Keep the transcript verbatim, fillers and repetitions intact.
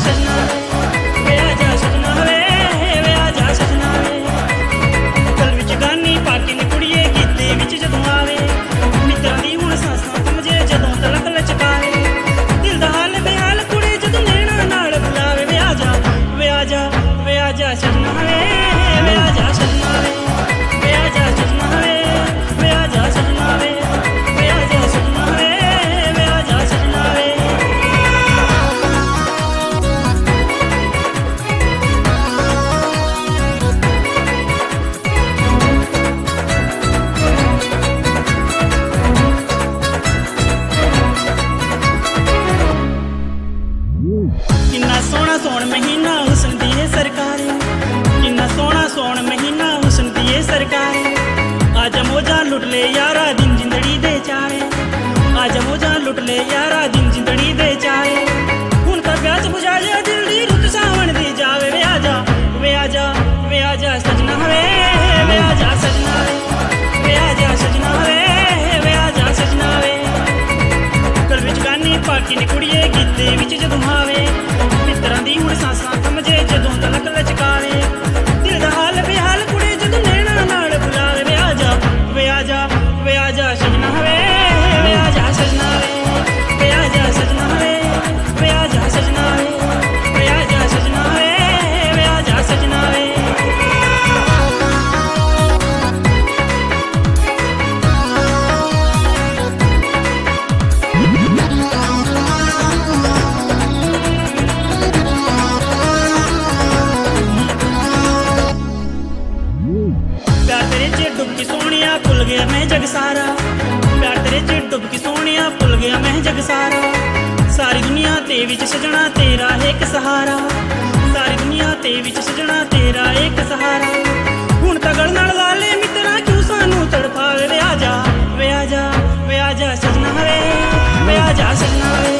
सजना वे आजा सजना वे वे आजा सजना वे गल विच गानी पाके नी कुड़िए गीते विच जदों आवे मित्रां दी हुण सांसां समझे जदों तलक लचकावे दिल दा हाल बेहाल कुड़ी जदों नैना नाल बुलावे वे आजा वे आजा वे आजा सजना वे वे आजा सजना वे वे आजा सजना वे वे आजा सजना वे वे आजा सजना वे वे आजा सजना वे किन्ना सोहना सौण महीना हुस्न दी है सरकार किन्ना सोहना सौण महीना हुस्न दी है सरकार आजा मौजा लुट ले यारा दिन जिंदड़ी दे चाहे आजा मौजा लुट ले यारा दिन जिंदड़ी दे चाहे हुण तां प्यास बुझा जा दिल दी रुत सावण दी जावे वे आजा वे आजा वे आजा सजना वे वे आजा सजना वे वे आजा सजना वे वे आजा सजना वे गल विच गानी पाकी नी कुड़िए गीते विच जदों आवे मित्रां दी हुण सांसां समझे जदों तलक लचकावे दिल दा हाल बेहाल कुड़ी जदों नैना नाल बुलावे वे आजा वे आजा वे आजा सजना वे वे आजा सजना वे वे आजा सजना वे वे आजा सजना वे वे आजा सजना वे वे आजा सजना वे प्यार तेरे च डुबकी सोनिया भुल गया मैं जग सारा प्यार तेरे च डुबकी सोनिया भुल गया मैं जग सारा सारी दुनिया ते विच सजना तेरा एक सहारा सारी दुनिया ते विच सजना तेरा एक सहारा हुण तां गल नाल ला ले मित्रा क्यों सानू तड़पावे वे आजा वे आजा वे आजा सजना वे वे आजा सजना वे